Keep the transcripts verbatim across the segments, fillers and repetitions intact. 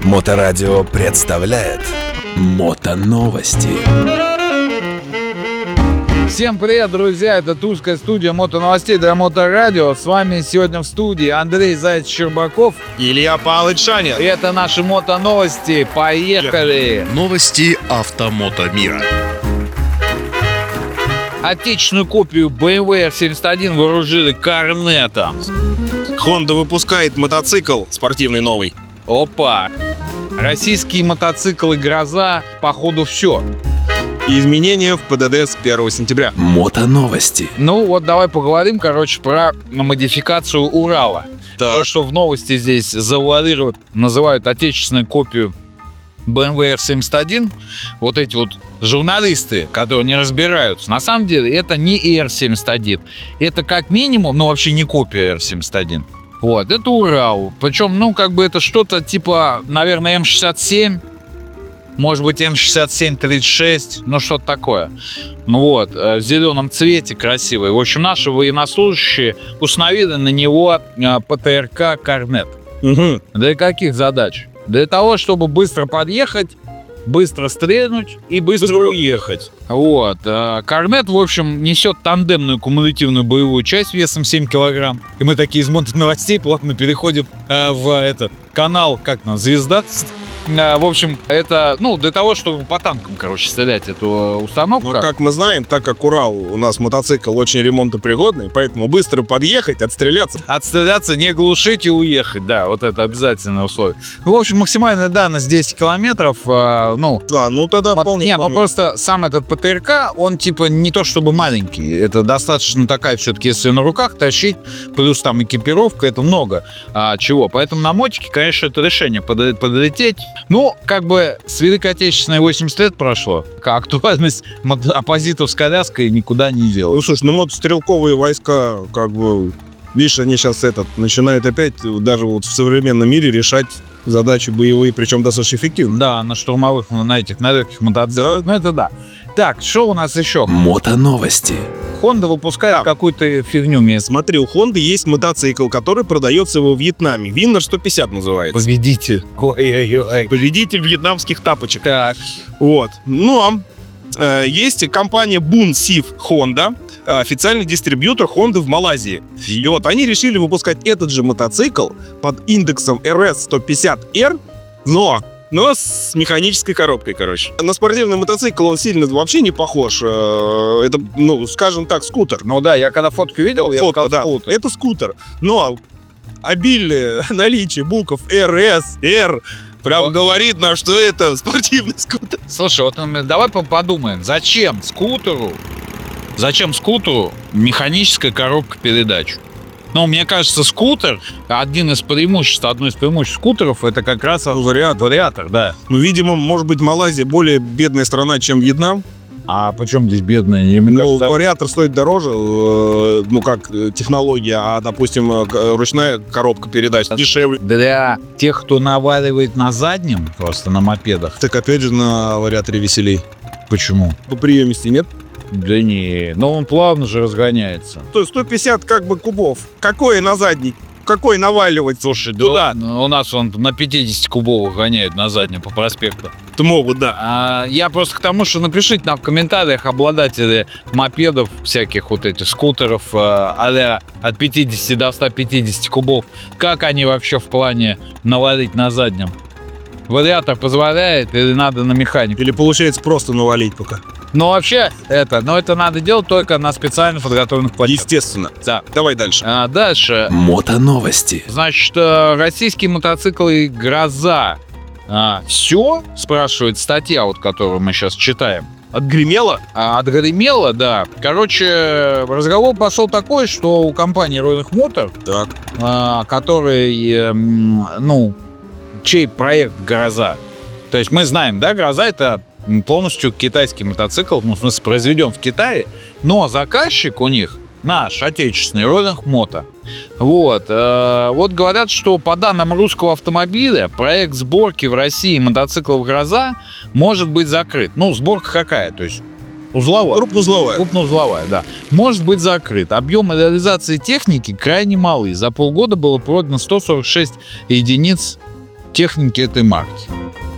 Моторадио представляет Мотоновости. Всем привет, друзья! Это Тульская студия мотоновостей для Моторадио. С вами сегодня в студии Андрей Заяц-Щербаков и Илья Павлович Шанин. И это наши мотоновости. Поехали! Новости автомото мира. Отечественную копию бэ эм вэ эр семьдесят один вооружили корнетом. Honda выпускает мотоцикл спортивный новый. Опа! Российские мотоциклы «Гроза», походу, все. И изменения в пэ дэ дэ с первого сентября. Мотоновости. Ну вот давай поговорим, короче, про модификацию Урала. Да. То, что в новости здесь завуалируют, называют отечественную копию бэ эм вэ эр семьдесят один, вот эти вот журналисты, которые не разбираются, на самом деле это не эр семьдесят один. Это как минимум, ну вообще не копия эр семьдесят один. Вот, это Урал. Причем, ну, как бы это что-то типа, наверное, эм шестьдесят семь, может быть, эм шестьдесят семь тридцать шесть, ну, что-то такое. Ну вот, в зеленом цвете красивый. В общем, наши военнослужащие установили на него пэ тэ эр ка «Корнет». Угу. Для каких задач? Для того, чтобы быстро подъехать, быстро стрельнуть и быстро уехать. Вот. Корнет, в общем, несет тандемную кумулятивную боевую часть весом семь килограмм. И мы такие из мотоновостей плавно переходим э, в этот канал, как нам, «Звезда». В общем, это, ну, для того, чтобы по танкам, короче, стрелять эту установку. Ну, как мы знаем, так как Урал у нас мотоцикл очень ремонтопригодный, поэтому быстро подъехать, отстреляться. Отстреляться, не глушить и уехать, да, вот это обязательное условие. В общем, максимальная дальность десять километров, э, ну... Да, ну тогда вполне. Не, ну просто сам этот пэ тэ эр ка, он типа не то чтобы маленький, это достаточно такая все-таки, если на руках тащить, плюс там экипировка, это много а, чего. Поэтому на мотике, конечно, это решение под, подлететь. Ну, как бы с Великой Отечественной восемьдесят лет прошло, актуальность оппозитов с коляской никуда не Ну, делась. слушай, ну вот стрелковые войска, как бы, видишь, они сейчас этот, начинают опять, даже вот в современном мире, решать задачи боевые, причем достаточно эффективно. Да, на штурмовых, на этих, на легких мотоциклах, ну это да. Так, что у нас еще? Мотоновости. Honda выпускает Да. какую-то фигню мне. Смотри, у Honda есть мотоцикл, который продается во Вьетнаме. Виннер сто пятьдесят называется. Победитель. Ой-ой-ой. Победитель вьетнамских тапочек. Так. Вот. Но э, есть компания Bun Sif Honda, официальный дистрибьютор Honda в Малайзии. И вот они решили выпускать этот же мотоцикл под индексом эр эс сто пятьдесят эр, но... но с механической коробкой, короче. На спортивный мотоцикл он сильно вообще не похож. Э, Это, ну, скажем так, скутер. Ну да, я когда фотку видел, я Фото, сказал, да. скутер. Это скутер. Но обильное наличие букв эр эс, R прям О. говорит нам, что это спортивный скутер. Слушай, вот м, давай по- подумаем, зачем скутеру, зачем скутеру механическая коробка передач? Ну, мне кажется, скутер, один из преимуществ, одно из преимуществ скутеров, это как раз вариатор, вариатор, да. Ну, видимо, может быть, Малайзия более бедная страна, чем Вьетнам. А почему здесь бедные? Мне Ну, кажется, вариатор стоит дороже, э, ну, как э, технология, а, допустим, э, к- ручная коробка передач дешевле. для тех, кто наваливает на заднем, просто на мопедах. Так, опять же, на вариаторе веселей. Почему? По приемисти нет? Да не, но он плавно же разгоняется. То есть сто пятьдесят как бы кубов. Какой на задний? Какой наваливать? Слушай, Туда. да, у нас он на пятьдесят кубовых гоняет на заднем по проспекту. То могут, да. А, я просто к тому, что напишите нам в комментариях обладатели мопедов, всяких вот этих скутеров э, а-ля от пятидесяти до ста пятидесяти кубов, как они вообще в плане навалить на заднем? Вариатор позволяет или надо на механику? Или получается просто навалить пока? Но вообще это, но это надо делать только на специально подготовленных площадках. Естественно. Да. Давай дальше. А дальше, Мотоновости. значит, э, российские мотоциклы «Гроза». А, все, спрашивает статья, вот которую мы сейчас читаем. Отгремело? А, отгремело, да. Короче, разговор пошел такой, что у компании Royal Motor, Так. а, который, эм, ну, чей проект «Гроза». То есть мы знаем, да, «Гроза» — это полностью китайский мотоцикл, ну, в смысле, произведен в Китае, но заказчик у них наш, отечественный, Royal Motor. Вот, э, вот говорят, что по данным русского автомобиля, проект сборки в России мотоциклов «Гроза» может быть закрыт. Ну, сборка какая? То есть узловая. Крупноузловая. Крупноузловая, да. Может быть закрыт. Объемы реализации техники крайне малы. За полгода было продано сто сорок шесть единиц техники этой марки.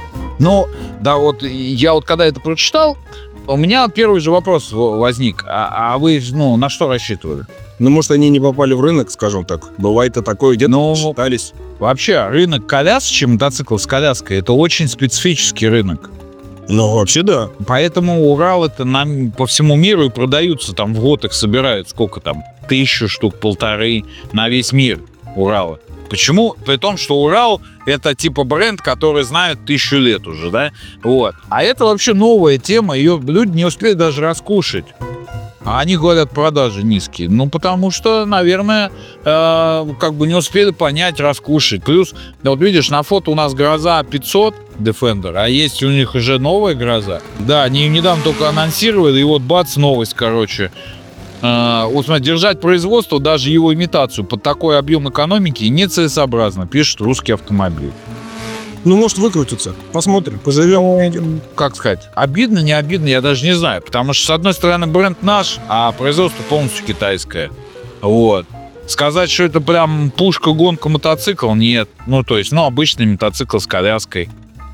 Но, да, вот я вот когда это прочитал, у меня первый же вопрос возник. А, а вы, ну, на что рассчитывали? Ну, может, они не попали в рынок, скажем так. Бывает и такое, где-то Но считались. вообще рынок колясочный, мотоцикл с коляской, это очень специфический рынок. Ну, вообще, да. Поэтому Урал это нам по всему миру и продаются. Там в год их собирают сколько там? Тысячу штук, полторы на весь мир Урала. Почему? При том, что Урал это типа бренд, который знают тысячу лет уже, да? Вот. А это вообще новая тема, ее люди не успели даже раскушать. А они говорят, продажи низкие. Ну, потому что, наверное, э, как бы не успели понять, раскушать. Плюс, вот видишь, на фото у нас гроза пятьсот Defender, а есть у них уже новая гроза. Да, они недавно только анонсировали, и вот бац, новость, короче. Э, вот, смотри, держать производство, даже его имитацию под такой объем экономики нецелесообразно, пишет русский автомобиль. Ну, может, выкрутиться. Посмотрим, поживем. Как сказать, обидно, не обидно, я даже не знаю. Потому что, с одной стороны, бренд наш, а производство полностью китайское. Вот. Сказать, что это прям пушка-гонка мотоцикл, нет. Ну, то есть, ну, обычный мотоцикл с коляской.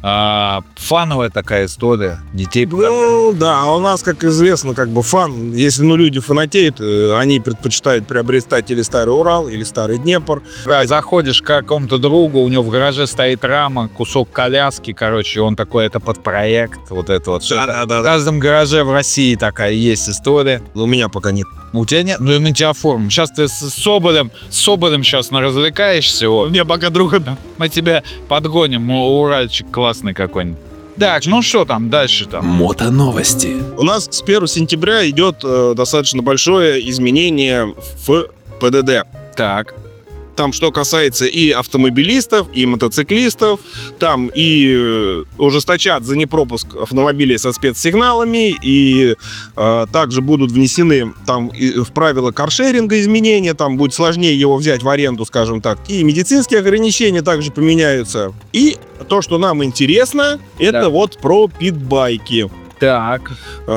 А, фановая такая история. Детей... Ну, да, а у нас, как известно, как бы фан, если, ну, люди фанатеют, они предпочитают приобретать или старый Урал, или старый Днепр. Заходишь к какому-то другу, у него в гараже стоит рама, кусок коляски, короче, он такой, это под проект, вот это вот. Да, да, да. В каждом гараже в России такая есть история. У меня пока нет. У тебя нет? Ну, мы тебя оформим. Сейчас ты с Соболем, с Соболем сейчас развлекаешься. Вот. Мне пока друга, да. Мы тебя подгоним, Уральчик классный какой-нибудь. Так, ну что там дальше там? Мотоновости. У нас с первого сентября идет э, достаточно большое изменение в ПДД. Так. Там что касается и автомобилистов, и мотоциклистов, там и э, ужесточат за непропуск автомобилей со спецсигналами, и э, также будут внесены там и в правила каршеринга изменения, там будет сложнее его взять в аренду, скажем так, и медицинские ограничения также поменяются. И то, что нам интересно, это Да. вот про питбайки. Так.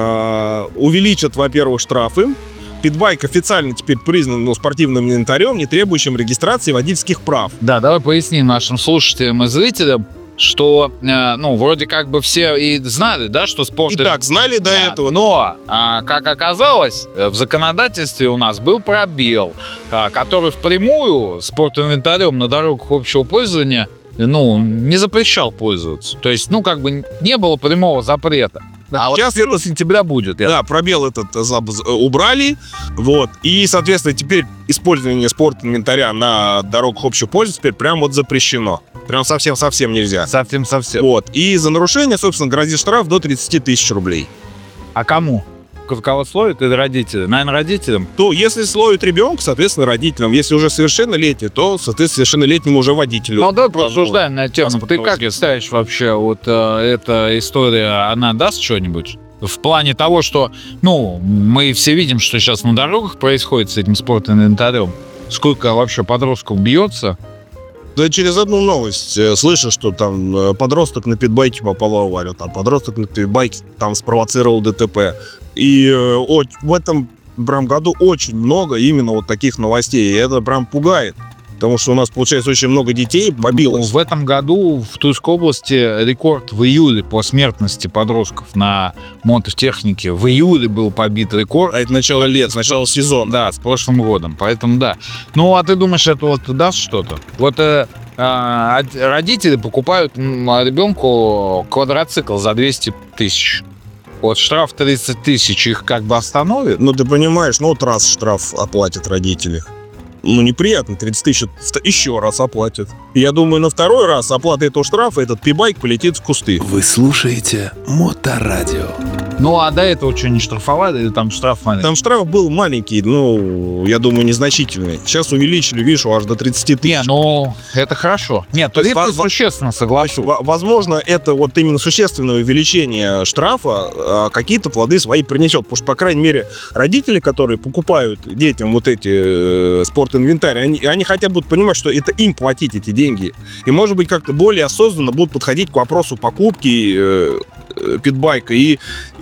Э, увеличат, во-первых, штрафы. Питбайк официально теперь признан, ну, спортивным инвентарем, не требующим регистрации водительских прав. Да, давай поясним нашим слушателям и зрителям, что, э, ну, вроде как бы все и знали, да, что спорт... И так, знали до Да, этого. Но, а, как оказалось, в законодательстве у нас был пробел, а, который впрямую спортинвентарем на дорогах общего пользования, ну, не запрещал пользоваться. То есть, ну, как бы не было прямого запрета. А вот Сейчас- с первого сентября будет. я- Да, пробел этот заб- убрали, вот, и, соответственно, теперь использование спортинвентаря на дорогах общего пользования теперь прям вот запрещено. Прям совсем-совсем нельзя. Совсем-совсем. Вот, и за нарушение, собственно, грозит штраф до тридцать тысяч рублей. А кому? Кого словит или родители? Наверное, родителям. То, если словит ребенка, соответственно, родителям. Если уже совершеннолетний, то, соответственно, совершеннолетнему уже водителю. Ну, давай порассуждаем на тему. Паспорт Ты как новости. считаешь вообще, вот э, эта история, она даст что-нибудь? В плане того, что, ну, мы все видим, что сейчас на дорогах происходит с этим спортинвентарем. Сколько вообще подростков бьется? Да через одну новость э, слышу, что там э, подросток на питбайке попал в аварию, там подросток на питбайке там спровоцировал ДТП. И э, о- в этом прям году очень много именно вот таких новостей, и это прям пугает. Потому что у нас, получается, очень много детей побилось. В этом году в Тульской области рекорд в июле по смертности подростков на мототехнике. В июле был побит рекорд. А это начало лет, начало сезона. Да, с прошлым годом, поэтому да. Ну, а ты думаешь, это вот даст что-то? Вот э, а, од- родители покупают м, ребенку квадроцикл за двести тысяч. Вот штраф тридцать тысяч их как бы остановит. Ну, ты понимаешь, ну вот раз штраф оплатят родители. Ну, неприятно, тридцать тысяч вт- еще раз оплатят. И я думаю, на второй раз оплаты этого штрафа этот пи-байк полетит в кусты. Вы слушаете Моторадио. Ну, а до этого что, не штрафовали или там штраф маленький? Там штраф был маленький, ну, я думаю, незначительный. Сейчас увеличили, видишь, аж до тридцать Не, тысяч. ну, это хорошо. Нет, то есть есть во- существенно соглашусь. Во- Возможно, это вот именно существенное увеличение штрафа а, какие-то плоды свои принесет. Потому что, по крайней мере, родители, которые покупают детям вот эти э, спортинвентарь, они, они хотя бы будут понимать, что это им платить эти деньги. И, может быть, как-то более осознанно будут подходить к вопросу покупки э, э, питбайка. И, и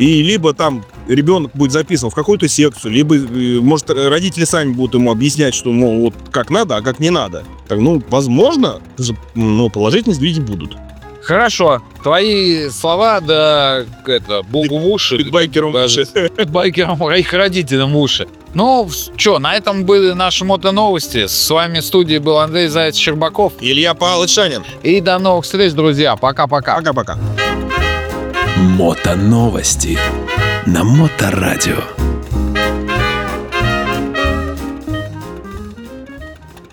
И либо там ребенок будет записан в какую-то секцию, либо, э, может, родители сами будут ему объяснять, что, ну, вот как надо, а как не надо. Так, ну, возможно, ну, положительные сдвиги будут. Хорошо, твои слова, да, это, Богу в уши. Байкерам Даже байкерам, их родителям в уши. Ну, что, на этом были наши мотоновости. С вами в студии был Андрей Заяц-Щербаков. Илья Павлович Шанин. И до новых встреч, друзья. Пока-пока. Пока-пока. Мотоновости на Моторадио.